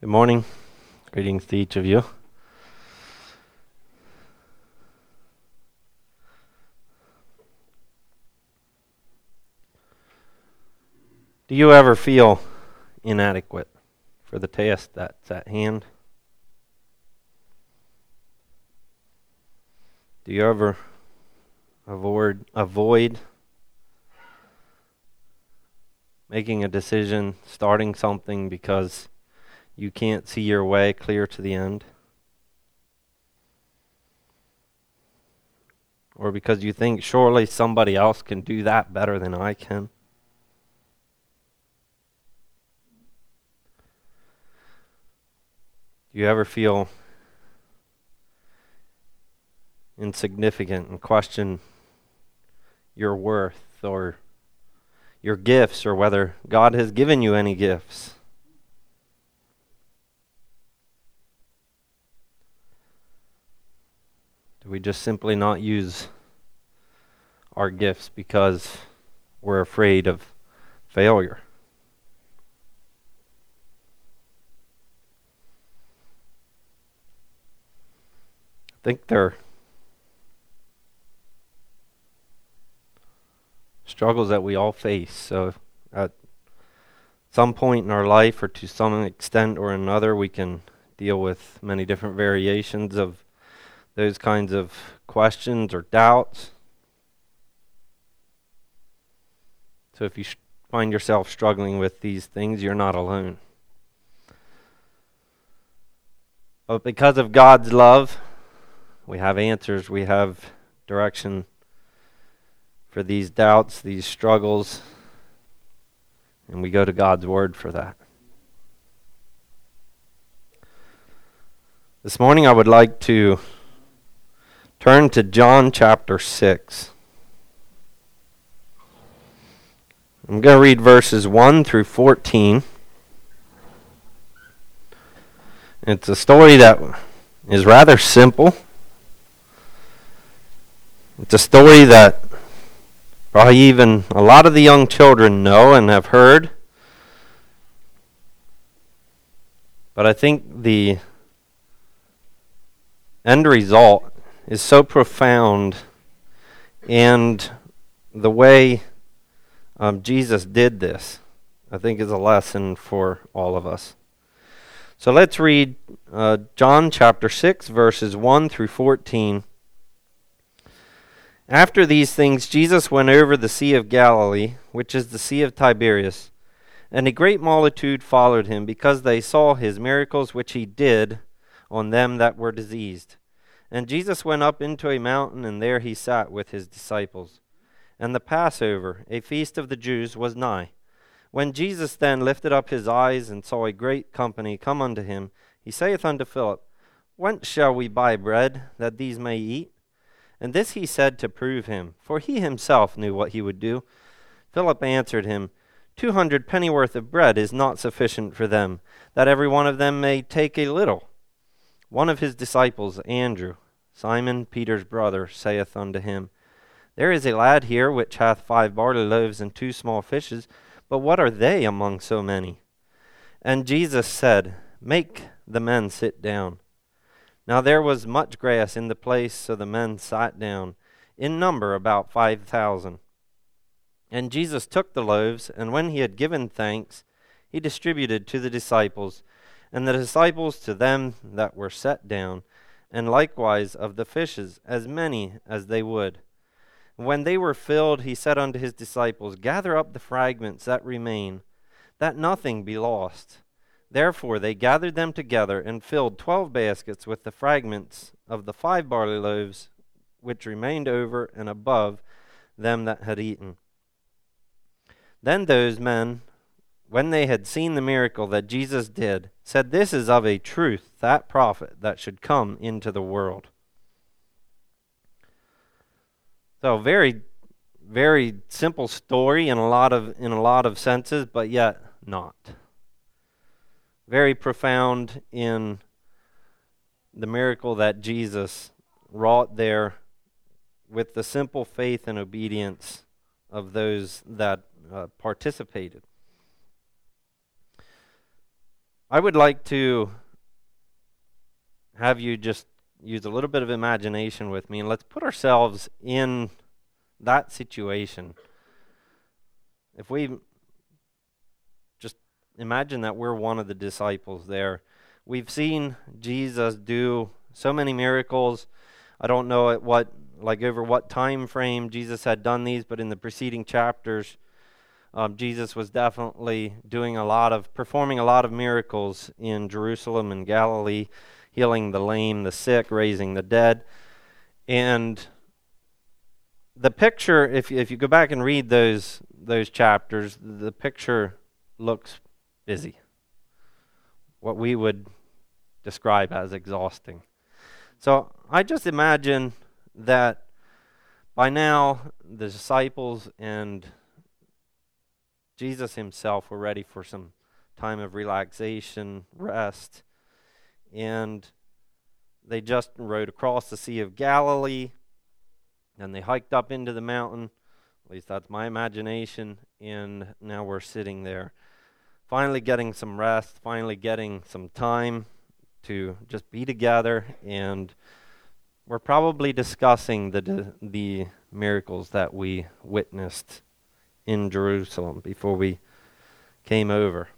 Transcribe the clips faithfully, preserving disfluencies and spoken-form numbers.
Good morning. Greetings to each of you. Do you ever feel inadequate for the task that's at hand? Do you ever avoid avoid making a decision, starting something because you can't see your way clear to the end? Or because you think surely somebody else can do that better than I can? Do you ever feel insignificant and question your worth or your gifts or whether God has given you any gifts? Do we just simply not use our gifts because we're afraid of failure? I think there are struggles that we all face. So at some point in our life, or to some extent or another, we can deal with many different variations of those kinds of questions or doubts. So if you sh- find yourself struggling with these things, you're not alone. But because of God's love, we have answers, we have direction for these doubts, these struggles, and we go to God's Word for that. This morning I would like to turn to John chapter six. I'm going to read verses one through fourteen. It's a story that is rather simple. It's a story that probably even a lot of the young children know and have heard. But I think the end result is so profound, and the way um, Jesus did this, I think, is a lesson for all of us. So let's read uh, John chapter six, verses one through fourteen. After these things, Jesus went over the Sea of Galilee, which is the Sea of Tiberias, and a great multitude followed him, because they saw his miracles which he did on them that were diseased. And Jesus went up into a mountain, and there he sat with his disciples. And the Passover, a feast of the Jews, was nigh. When Jesus then lifted up his eyes and saw a great company come unto him, he saith unto Philip, Whence shall we buy bread, that these may eat? And this he said to prove him, for he himself knew what he would do. Philip answered him, Two hundred pennyworth of bread is not sufficient for them, that every one of them may take a little. One of his disciples, Andrew, Simon Peter's brother, saith unto him, There is a lad here which hath five barley loaves and two small fishes, but what are they among so many? And Jesus said, Make the men sit down. Now there was much grass in the place, so the men sat down, in number about five thousand. And Jesus took the loaves, and when he had given thanks, he distributed to the disciples, and the disciples to them that were set down, and likewise of the fishes, as many as they would. When they were filled, he said unto his disciples, Gather up the fragments that remain, that nothing be lost. Therefore they gathered them together, and filled twelve baskets with the fragments of the five barley loaves, which remained over and above them that had eaten. Then those men, when they had seen the miracle that Jesus did, said, This is of a truth that prophet that should come into the world. So very, very simple story in a lot of in a lot of senses, but yet not. Very profound in the miracle that Jesus wrought there with the simple faith and obedience of those that uh, participated. I would like to have you just use a little bit of imagination with me, and let's put ourselves in that situation. If we just imagine that we're one of the disciples there, we've seen Jesus do so many miracles. I don't know at what, like over what time frame Jesus had done these, but in the preceding chapters, um, Jesus was definitely doing a lot of, performing a lot of miracles in Jerusalem and Galilee, healing the lame, the sick, raising the dead. And the picture, if if you go back and read those those chapters, the picture looks busy. What we would describe as exhausting. So I just imagine that by now the disciples and Jesus himself were ready for some time of relaxation, rest, and they just rode across the Sea of Galilee, and they hiked up into the mountain. At least that's my imagination, and now we're sitting there, finally getting some rest, finally getting some time to just be together, and we're probably discussing the the miracles that we witnessed in Jerusalem before we came over.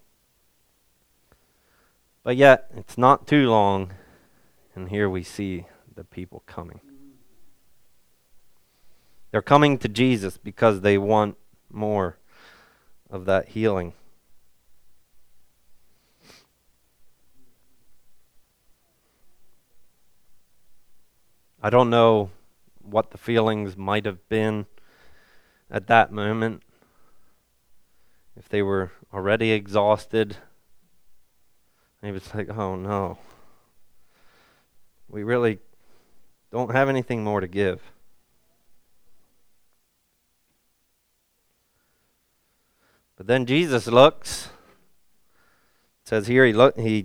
But yet, it's not too long, and here we see the people coming. They're coming to Jesus because they want more of that healing. I don't know what the feelings might have been at that moment. If they were already exhausted, maybe it's like, oh no, we really don't have anything more to give. But then Jesus looks. It says here he looked, he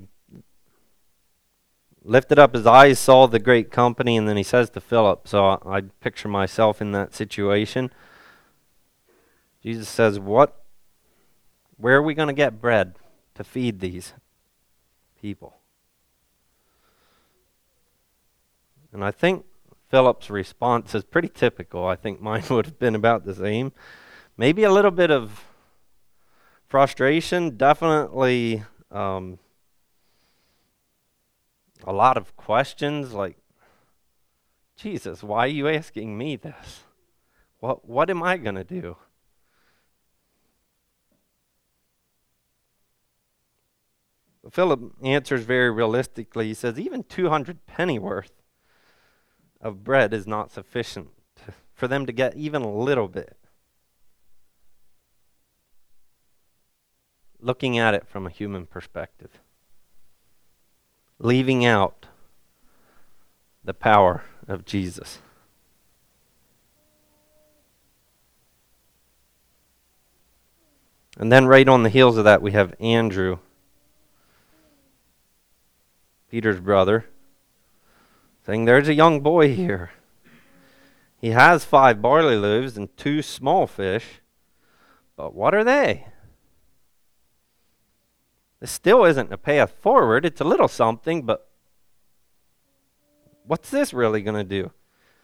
lifted up his eyes, saw the great company, and then he says to Philip. So I, I picture myself in that situation. Jesus says, "What? Where are we going to get bread to feed these people?" And I think Philip's response is pretty typical. I think mine would have been about the same. Maybe a little bit of frustration, definitely um, a lot of questions like, Jesus, why are you asking me this? What, what am I going to do? Philip answers very realistically. He says, even two hundred pennyworth of bread is not sufficient to, for them to get even a little bit. Looking at it from a human perspective. Leaving out the power of Jesus. And then right on the heels of that, we have Andrew, Peter's brother, saying, there's a young boy here. He has five barley loaves and two small fish, but what are they? This still isn't a path forward. It's a little something, but what's this really going to do?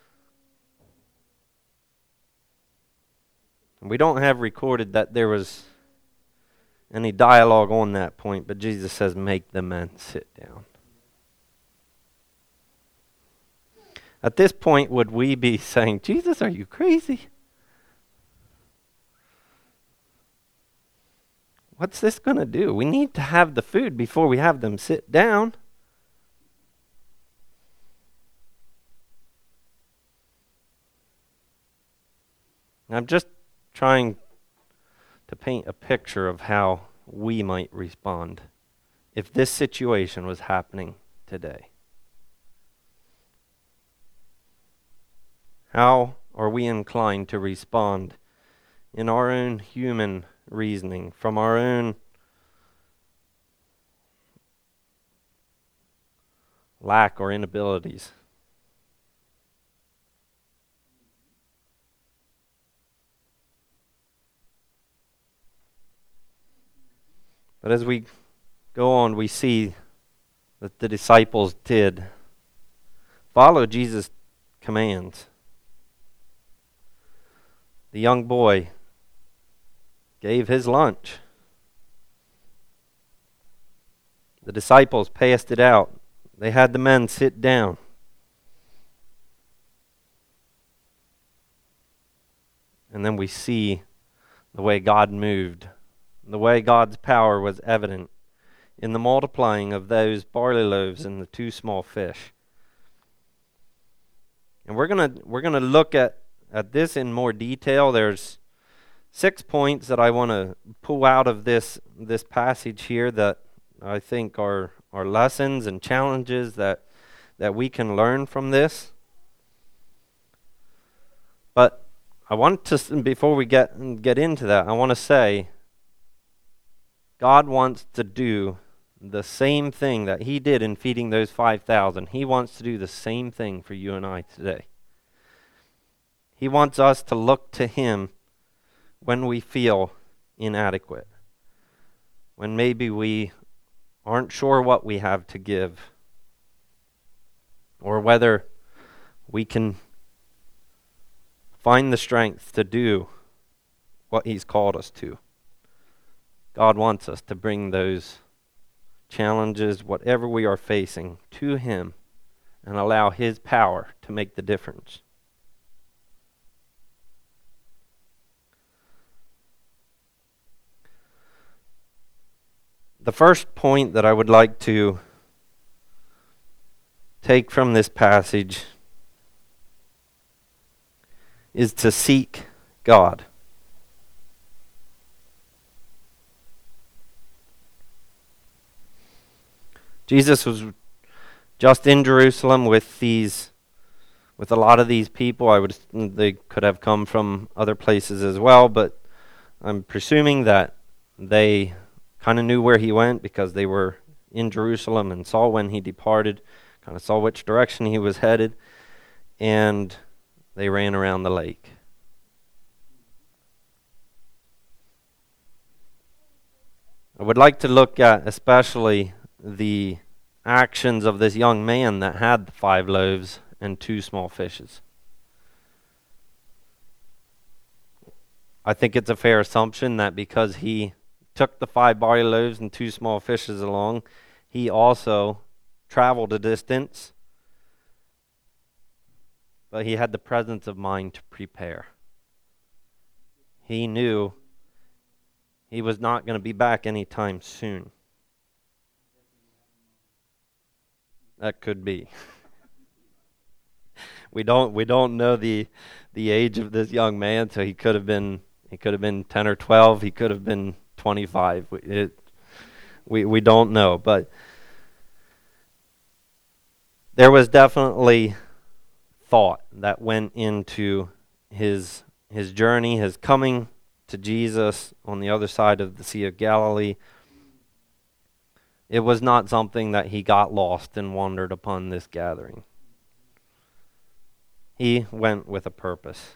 And we don't have recorded that there was any dialogue on that point, but Jesus says, make the men sit down. At this point, would we be saying, Jesus, are you crazy? What's this going to do? We need to have the food before we have them sit down. I'm just trying to paint a picture of how we might respond if this situation was happening today. How are we inclined to respond in our own human reasoning, from our own lack or inabilities? But as we go on, we see that the disciples did follow Jesus' commands. The young boy gave his lunch. The disciples passed it out. They had the men sit down. And then we see the way God moved, the way God's power was evident in the multiplying of those barley loaves and the two small fish. And we're gonna we're gonna look at, at this in more detail. There's six points that I want to pull out of this this passage here that I think are are lessons and challenges that that we can learn from this. But I want to, before we get get into that, I want to say God wants to do the same thing that he did in feeding those five thousand. He wants to do the same thing for you and I today. He wants us to look to him when we feel inadequate, when maybe we aren't sure what we have to give, or whether we can find the strength to do what he's called us to. God wants us to bring those challenges, whatever we are facing, to him and allow his power to make the difference. The first point that I would like to take from this passage is to seek God. Jesus was just in Jerusalem with these, with a lot of these people. I would, they could have come from other places as well, but I'm presuming that they kind of knew where he went because they were in Jerusalem and saw when he departed, kind of saw which direction he was headed, and they ran around the lake. I would like to look at especially the actions of this young man that had the five loaves and two small fishes. I think it's a fair assumption that because he took the five barley loaves and two small fishes along, he also traveled a distance, but he had the presence of mind to prepare. He knew he was not going to be back anytime soon. That could be. we don't we don't know the the age of this young man, so he could have been he could have been ten or twelve, he could have been twenty-five. It, we we don't know, but there was definitely thought that went into his his journey, his coming to Jesus on the other side of the Sea of Galilee. It was not something that he got lost and wandered upon this gathering. He went with a purpose.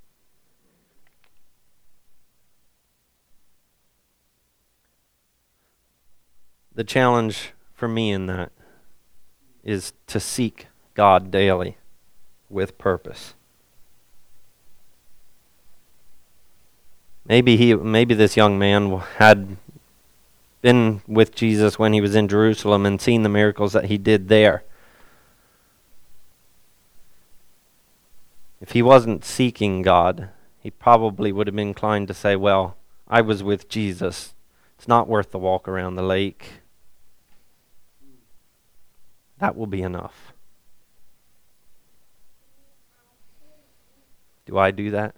The challenge for me in that is to seek God daily with purpose. Maybe he, maybe this young man had been with Jesus when he was in Jerusalem and seen the miracles that he did there. If he wasn't seeking God, he probably would have been inclined to say, well, I was with Jesus. It's not worth the walk around the lake. That will be enough. Do I do that?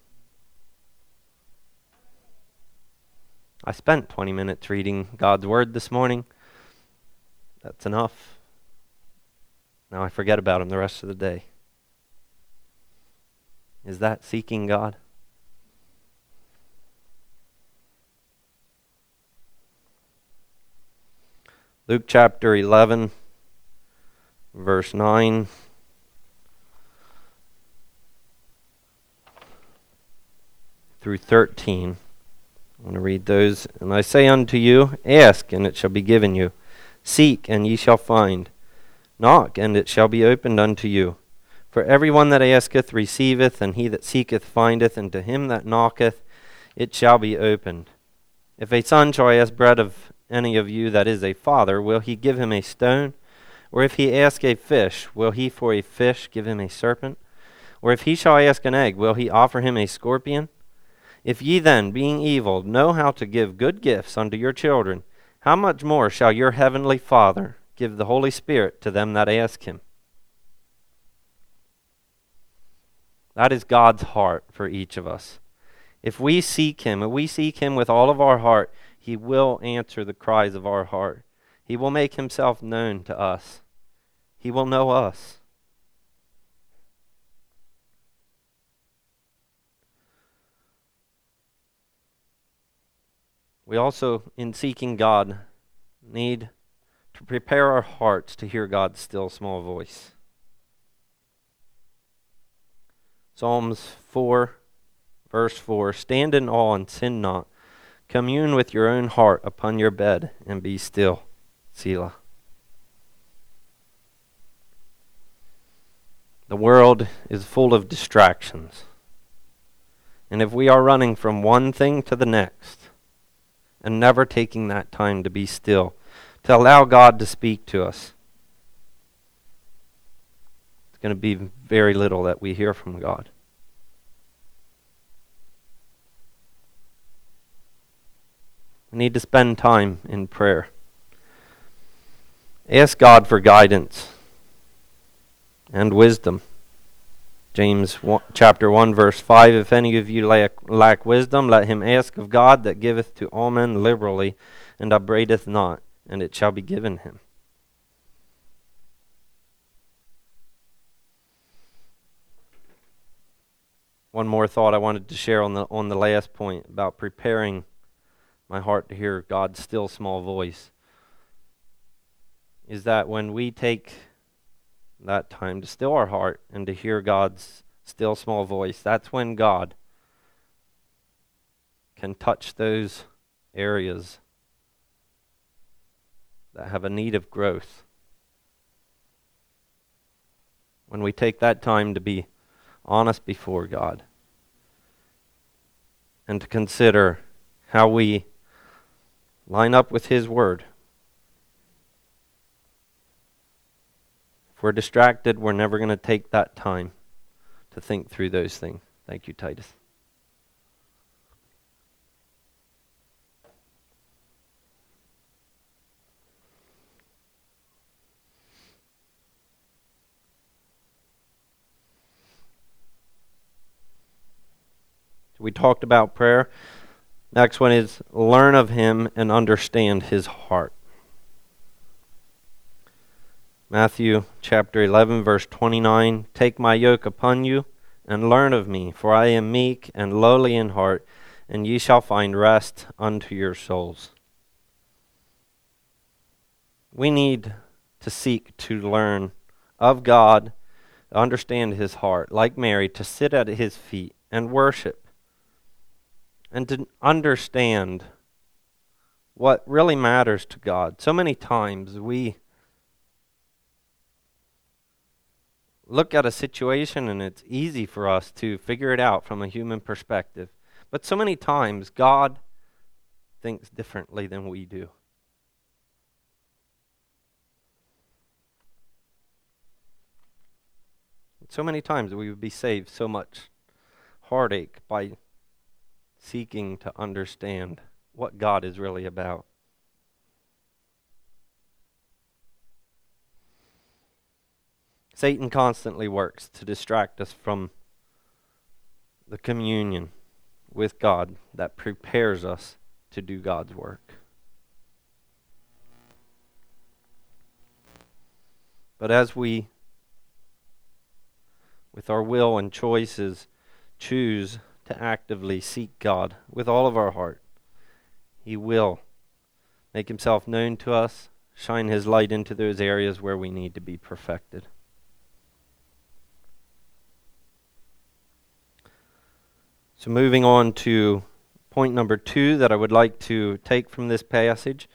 I spent twenty minutes reading God's Word this morning. That's enough. Now I forget about Him the rest of the day. Is that seeking God? Luke chapter eleven, verse nine. Through thirteen. I want to read those. And I say unto you, ask, and it shall be given you. Seek, and ye shall find. Knock, and it shall be opened unto you. For every one that asketh receiveth, and he that seeketh findeth, and to him that knocketh it shall be opened. If a son shall ask bread of any of you that is a father, will he give him a stone? Or if he ask a fish, will he for a fish give him a serpent? Or if he shall ask an egg, will he offer him a scorpion? If ye then, being evil, know how to give good gifts unto your children, how much more shall your heavenly Father give the Holy Spirit to them that ask him? That is God's heart for each of us. If we seek him, if we seek him with all of our heart, he will answer the cries of our heart. He will make himself known to us. He will know us. We also, in seeking God, need to prepare our hearts to hear God's still small voice. Psalms four, verse four, stand in awe and sin not. Commune with your own heart upon your bed and be still. Selah. The world is full of distractions. And if we are running from one thing to the next and never taking that time to be still, to allow God to speak to us, it's going to be very little that we hear from God. We need to spend time in prayer. Ask God for guidance and wisdom. James one, chapter one, verse five, if any of you lack, lack wisdom, let him ask of God that giveth to all men liberally, and upbraideth not, and it shall be given him. One more thought I wanted to share on the on the last point about preparing my heart to hear God's still small voice is that when we take that time to still our heart and to hear God's still small voice, that's when God can touch those areas that have a need of growth. When we take that time to be honest before God and to consider how we line up with His Word. If we're distracted, we're never going to take that time to think through those things. Thank you, Titus. We talked about prayer. Next one is learn of Him and understand His heart. Matthew chapter eleven, verse twenty-nine, take my yoke upon you and learn of me, for I am meek and lowly in heart, and ye shall find rest unto your souls. We need to seek to learn of God, to understand His heart, like Mary, to sit at His feet and worship, and to understand what really matters to God. So many times we look at a situation and it's easy for us to figure it out from a human perspective. But so many times God thinks differently than we do. So many times we would be saved so much heartache by seeking to understand what God is really about. Satan constantly works to distract us from the communion with God that prepares us to do God's work. But as we, with our will and choices, choose to actively seek God with all of our heart, He will make Himself known to us, shine His light into those areas where we need to be perfected. So moving on to point number two that I would like to take from this passage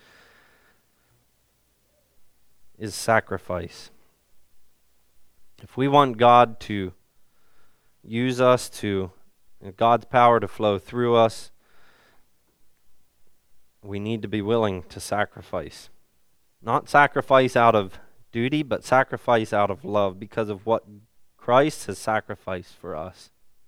is sacrifice. If we want God to use us, to God's power to flow through us, we need to be willing to sacrifice. Not sacrifice out of duty, but sacrifice out of love because of what Christ has sacrificed for us.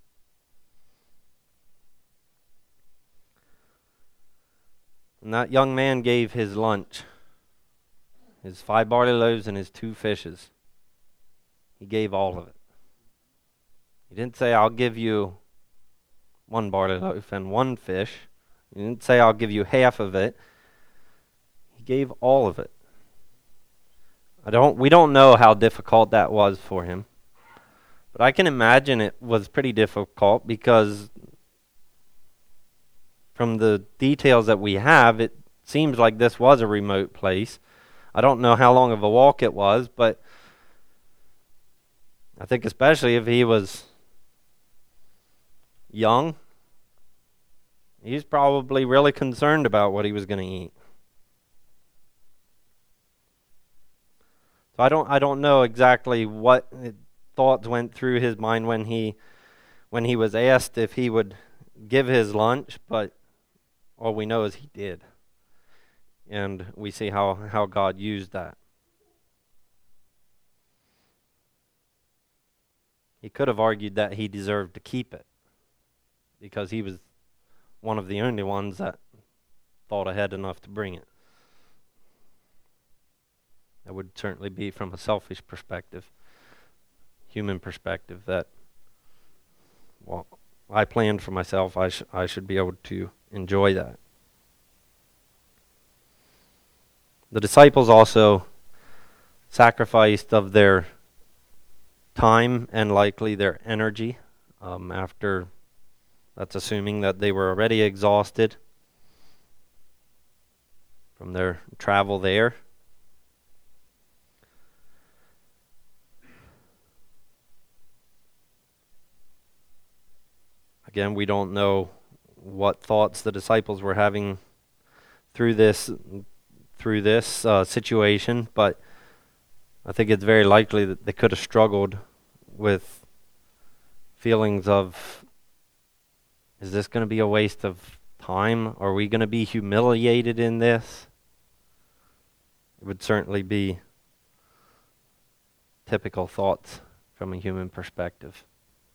And that young man gave his lunch, his five barley loaves and his two fishes. He gave all of it. He didn't say, I'll give you one barley loaf and one fish. He didn't say, I'll give you half of it. He gave all of it. I don't. We don't know how difficult that was for him. But I can imagine it was pretty difficult because from the details that we have, it seems like this was a remote place. I don't know how long of a walk it was, but I think especially if he was young, he's probably really concerned about what he was going to eat. So I don't I don't know exactly what thoughts went through his mind when he when he was asked if he would give his lunch, but all we know is he did. And we see how, how God used that. He could have argued that he deserved to keep it because he was one of the only ones that thought ahead enough to bring it. That would certainly be from a selfish perspective, human perspective, that, well, I planned for myself, I, sh- I should be able to enjoy that. The disciples also sacrificed of their time and likely their energy um, after, that's assuming that they were already exhausted from their travel there. Again, we don't know what thoughts the disciples were having through this through this uh, situation, but I think it's very likely that they could have struggled with feelings of, is this going to be a waste of time? Are we going to be humiliated in this? It would certainly be typical thoughts from a human perspective.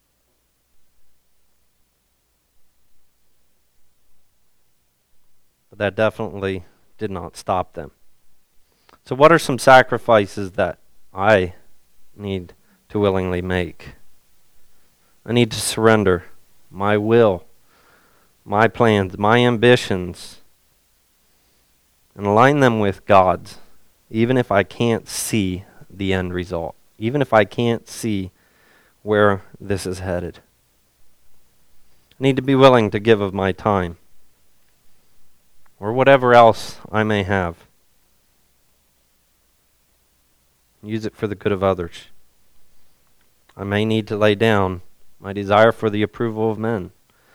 But that definitely did not stop them. So what are some sacrifices that I need to willingly make? I need to surrender my will, my plans, my ambitions, and align them with God's, even if I can't see the end result, even if I can't see where this is headed. I need to be willing to give of my time, or whatever else I may have. Use it for the good of others. I may need to lay down my desire for the approval of men.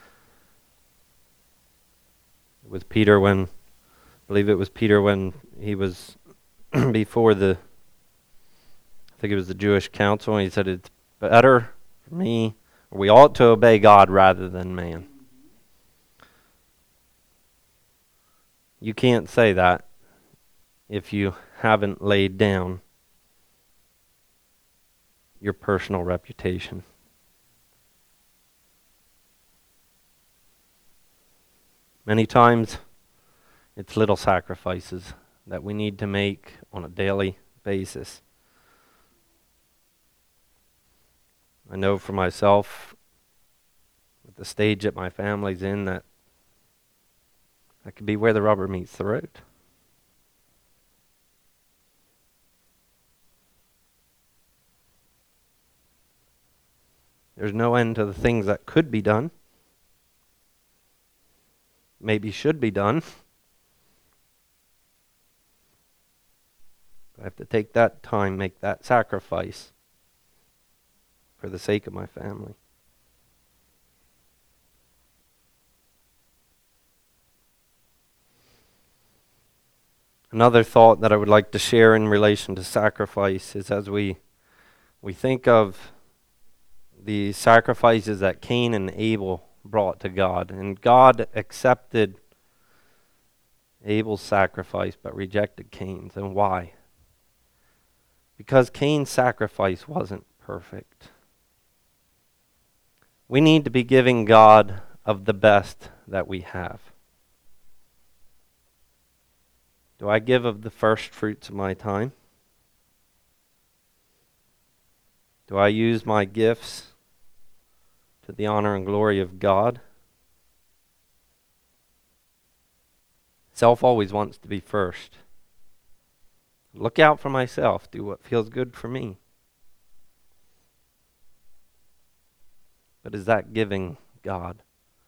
With Peter when, I believe it was Peter when he was before the, I think it was the Jewish council, and he said, it's better for me, or we ought to obey God rather than man. You can't say that if you haven't laid down your personal reputation. Many times, it's little sacrifices that we need to make on a daily basis. I know for myself, at the stage that my family's in, that that could be where the rubber meets the road. There's no end to the things that could be done, maybe should be done. I have to take that time, make that sacrifice for the sake of my family. Another thought that I would like to share in relation to sacrifice is as we we think of the sacrifices that Cain and Abel brought to God, and God accepted Abel's sacrifice but rejected Cain's. And why? Because Cain's sacrifice wasn't perfect. We need to be giving God of the best that we have. Do I give of the first fruits of my time? Do I use my gifts to the honor and glory of God? Self always wants to be first. Look out for myself. Do what feels good for me. But is that giving God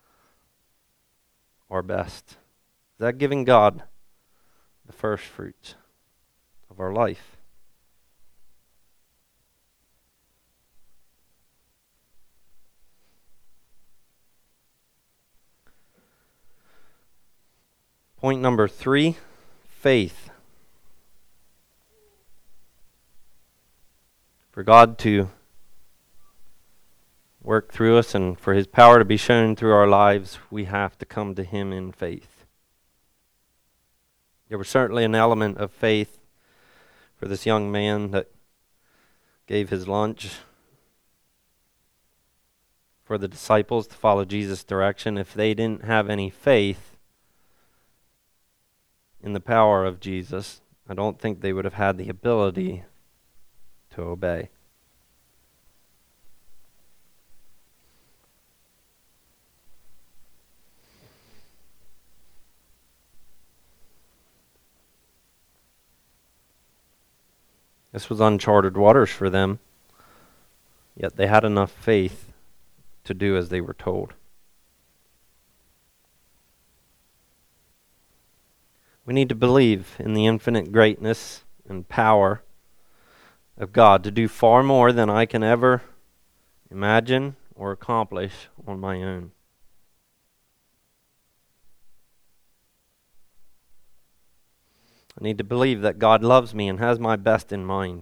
our best? Is that giving God the first fruits of our life? Point number three, faith. For God to work through us and for His power to be shown through our lives, we have to come to Him in faith. There was certainly an element of faith for this young man that gave his lunch for the disciples to follow Jesus' direction. If they didn't have any faith in the power of Jesus, I don't think they would have had the ability to obey. This was uncharted waters for them, yet they had enough faith to do as they were told. We need to believe in the infinite greatness and power of God to do far more than I can ever imagine or accomplish on my own. I need to believe that God loves me and has my best in mind.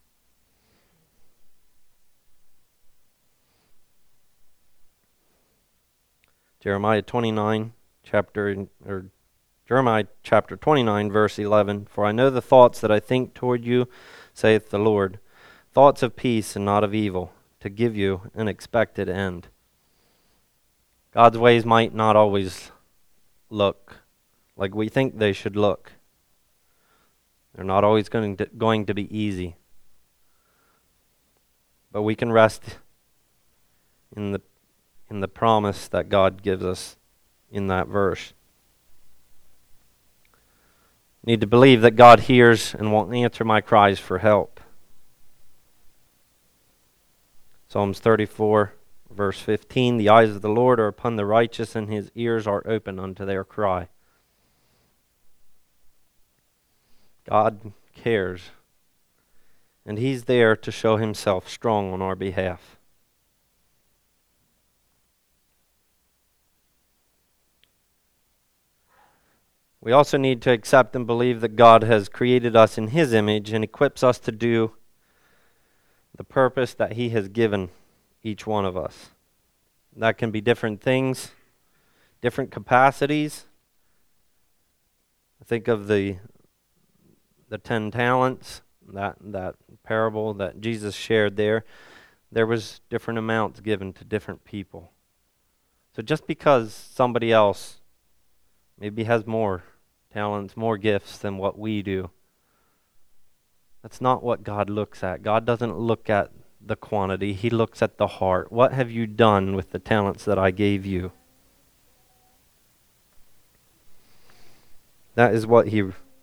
Jeremiah twenty-nine, chapter or Jeremiah chapter twenty-nine, verse eleven. For I know the thoughts that I think toward you, saith the Lord, thoughts of peace and not of evil, to give you an expected end. God's ways might not always look like we think they should look. They're not always going to, going to be easy. But we can rest in the in the promise that God gives us in that verse. I need to believe that God hears and will answer my cries for help. Psalms thirty-four, verse fifteen, the eyes of the Lord are upon the righteous, and His ears are open unto their cry. God cares, and He's there to show Himself strong on our behalf. We also need to accept and believe that God has created us in His image and equips us to do the purpose that He has given each one of us. That can be different things, different capacities. Think of the the ten talents, that that parable that Jesus shared there. There was different amounts given to different people. So just because somebody else maybe has more talents, more gifts than what we do, that's not what God looks at. God doesn't look at the quantity. He looks at the heart. What have you done with the talents that I gave you? That is what He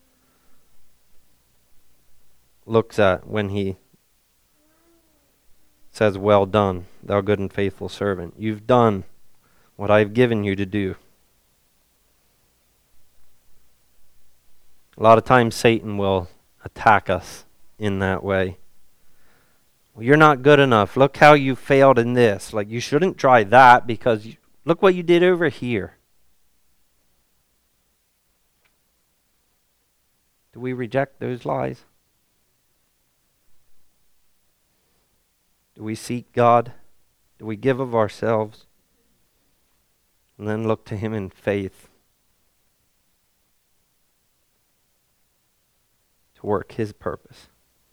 looks at when He says, well done, thou good and faithful servant. You've done what I've given you to do. A lot of times Satan will attack us in that way. Well, you're not good enough. Look how you failed in this. Like, you shouldn't try that because you, look what you did over here. Do we reject those lies? Do we seek God? Do we give of ourselves? And then look to Him in faith to work His purpose.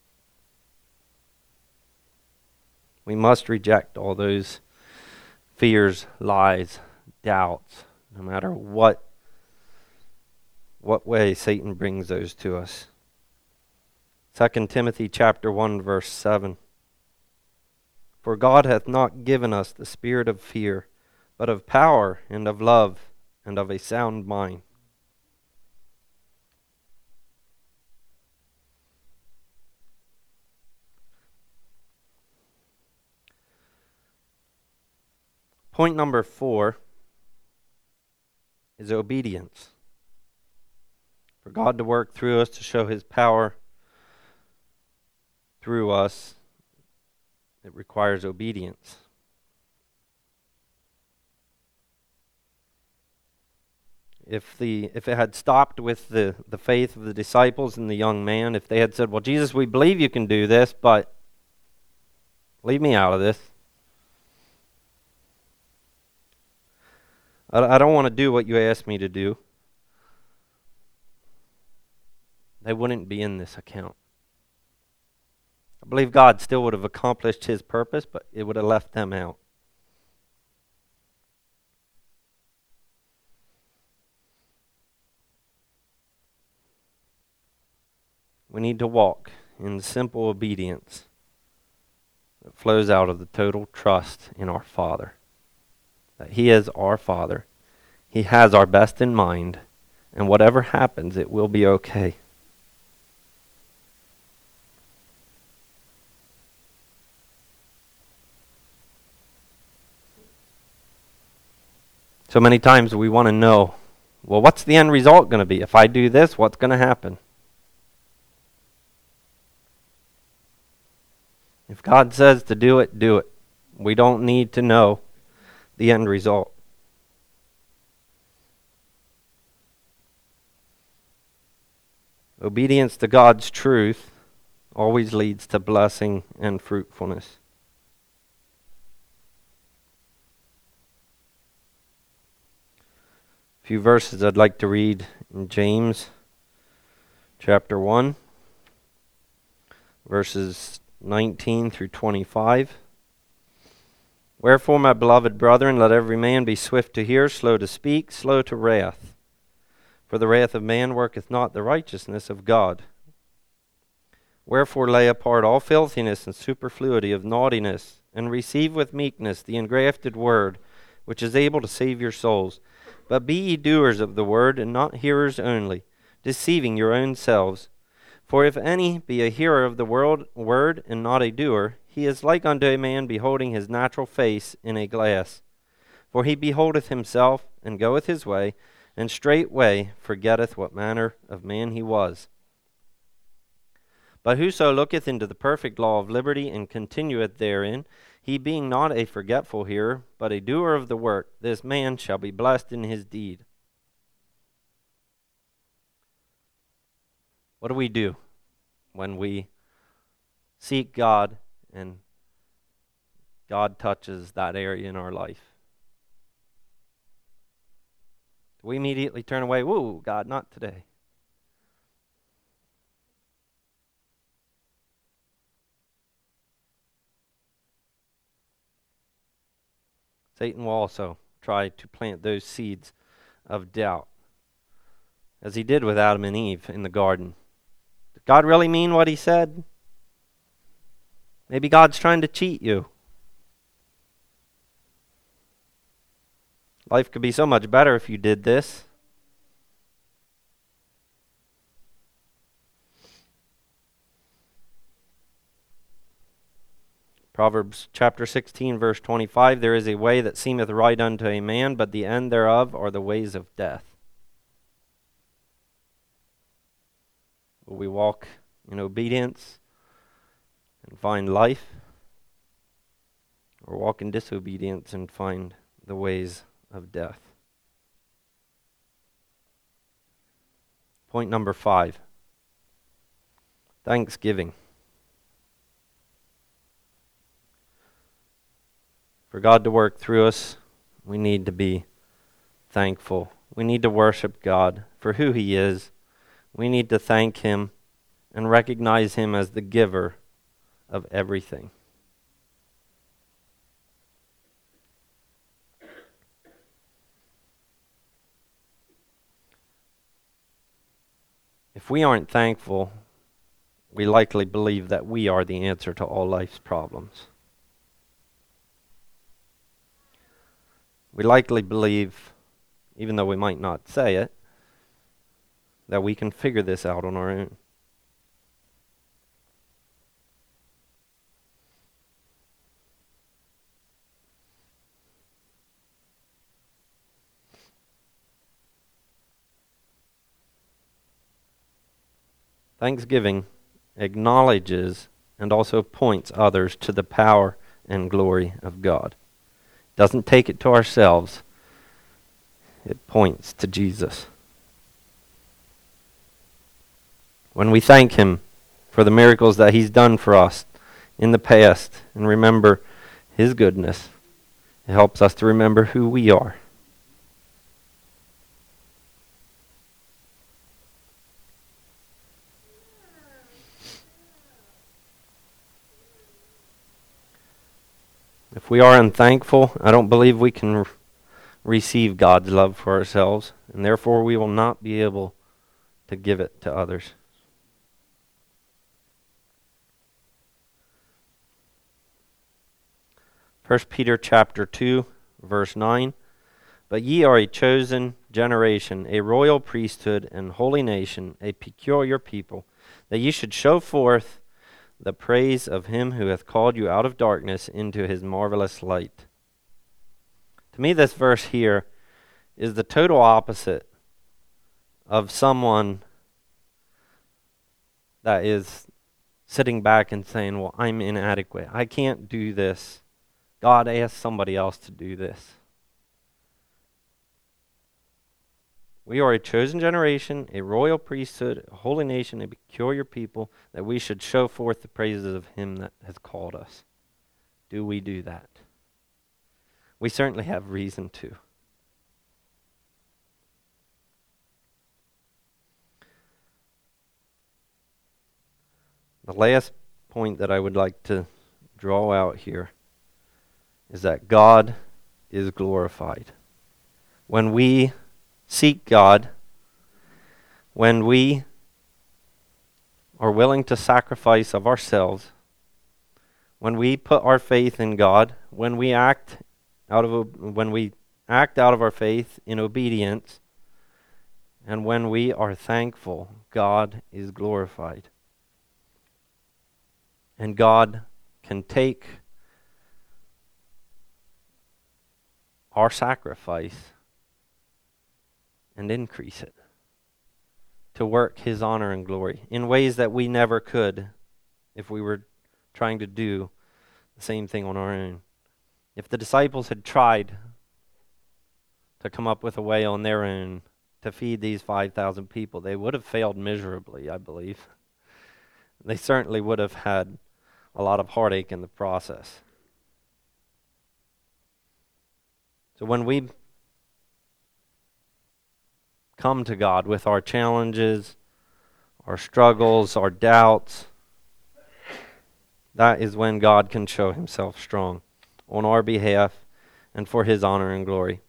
We must reject all those fears, lies, doubts, no matter what what way Satan brings those to us. Second Timothy chapter one verse seven. For God hath not given us the spirit of fear, but of power and of love and of a sound mind. Point number four is obedience. For God to work through us, to show His power through us, it requires obedience. If the if it had stopped with the, the faith of the disciples and the young man, if they had said, well, Jesus, we believe you can do this, but leave me out of this. I, I don't want to do what you asked me to do. They wouldn't be in this account. I believe God still would have accomplished His purpose, but it would have left them out. We need to walk in simple obedience that flows out of the total trust in our Father. That He is our Father. He has our best in mind, and whatever happens, it will be okay. So many times we want to know, well, what's the end result going to be? If I do this, what's going to happen? If God says to do it, do it. We don't need to know the end result. Obedience to God's truth always leads to blessing and fruitfulness. A few verses I'd like to read in James chapter one, verses nineteen through twenty-five. Wherefore, my beloved brethren, let every man be swift to hear, slow to speak, slow to wrath. For the wrath of man worketh not the righteousness of God. Wherefore lay apart all filthiness and superfluity of naughtiness, and receive with meekness the engrafted word, which is able to save your souls. But be ye doers of the word, and not hearers only, deceiving your own selves. For if any be a hearer of the world, word, and not a doer, he is like unto a man beholding his natural face in a glass. For he beholdeth himself, and goeth his way, and straightway forgetteth what manner of man he was. But whoso looketh into the perfect law of liberty, and continueth therein, he being not a forgetful hearer, but a doer of the work, this man shall be blessed in his deed. What do we do when we seek God and God touches that area in our life? Do we immediately turn away? Whoa, God, not today. Satan will also try to plant those seeds of doubt, as he did with Adam and Eve in the garden. Did God really mean what he said? Maybe God's trying to cheat you. Life could be so much better if you did this. Proverbs chapter sixteen, verse twenty-five, there is a way that seemeth right unto a man, but the end thereof are the ways of death. Will we walk in obedience and find life, or walk in disobedience and find the ways of death? Point number five. Thanksgiving. For God to work through us, we need to be thankful. We need to worship God for who He is. We need to thank Him and recognize Him as the giver of everything. If we aren't thankful, we likely believe that we are the answer to all life's problems. We likely believe, even though we might not say it, that we can figure this out on our own. Thanksgiving acknowledges and also points others to the power and glory of God. It doesn't take it to ourselves. It points to Jesus. When we thank Him for the miracles that He's done for us in the past and remember His goodness, it helps us to remember who we are. If we are unthankful, I don't believe we can re- receive God's love for ourselves, and therefore we will not be able to give it to others. First Peter chapter two, verse nine. But ye are a chosen generation, a royal priesthood, and holy nation, a peculiar people, that ye should show forth the praise of Him who hath called you out of darkness into His marvelous light. To me, this verse here is the total opposite of someone that is sitting back and saying, well, I'm inadequate. I can't do this. God asked somebody else to do this. We are a chosen generation, a royal priesthood, a holy nation, a peculiar people, that we should show forth the praises of Him that has called us. Do we do that? We certainly have reason to. The last point that I would like to draw out here is that God is glorified. When we seek God, when we are willing to sacrifice of ourselves, when we put our faith in God, when we act out of when we act out of our faith in obedience, and when we are thankful, God is glorified. And God can take our sacrifice and increase it to work His honor and glory in ways that we never could if we were trying to do the same thing on our own. If the disciples had tried to come up with a way on their own to feed these five thousand people, they would have failed miserably, I believe. They certainly would have had a lot of heartache in the process. So when we come to God with our challenges, our struggles, our doubts, that is when God can show Himself strong on our behalf and for His honor and glory.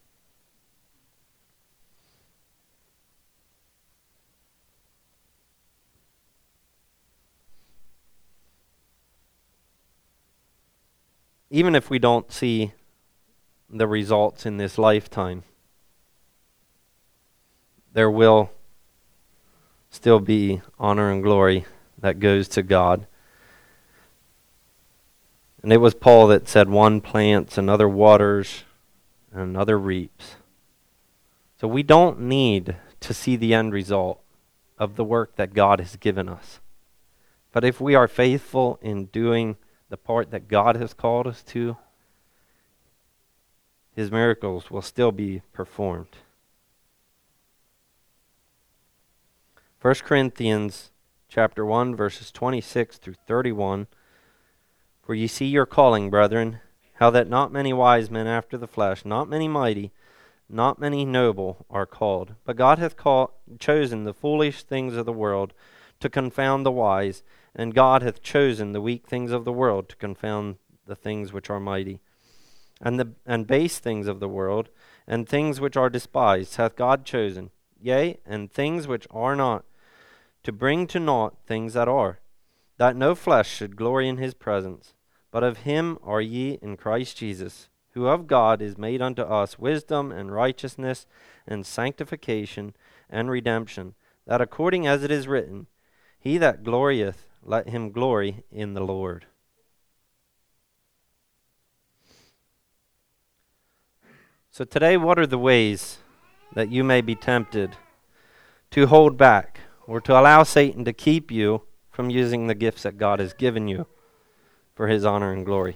Even if we don't see the results in this lifetime, there will still be honor and glory that goes to God. And it was Paul that said, one plants, another waters, and another reaps. So we don't need to see the end result of the work that God has given us. But if we are faithful in doing the part that God has called us to, His miracles will still be performed. First Corinthians chapter one, verses twenty-six through thirty-one. For ye see your calling, brethren, how that not many wise men after the flesh, not many mighty, not many noble are called. But God hath called, chosen the foolish things of the world to confound the wise, and God hath chosen the weak things of the world to confound the things which are mighty. And the and base things of the world, and things which are despised, hath God chosen, yea, and things which are not, to bring to naught things that are, that no flesh should glory in his presence. But of him are ye in Christ Jesus, who of God is made unto us wisdom and righteousness and sanctification and redemption, that according as it is written, he that glorieth, let him glory in the Lord. So today, what are the ways that you may be tempted to hold back or to allow Satan to keep you from using the gifts that God has given you for his honor and glory?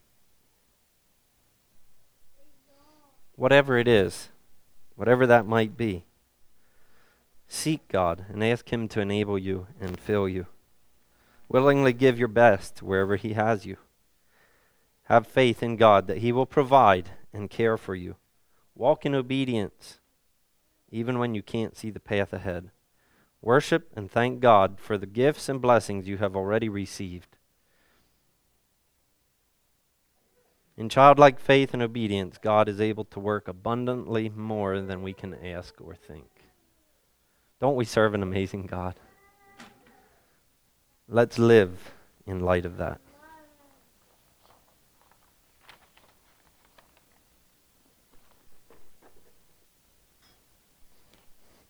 Whatever it is, whatever that might be, seek God and ask him to enable you and fill you. Willingly give your best wherever he has you. Have faith in God that he will provide and care for you. Walk in obedience, even when you can't see the path ahead. Worship and thank God for the gifts and blessings you have already received. In childlike faith and obedience, God is able to work abundantly more than we can ask or think. Don't we serve an amazing God? Let's live in light of that.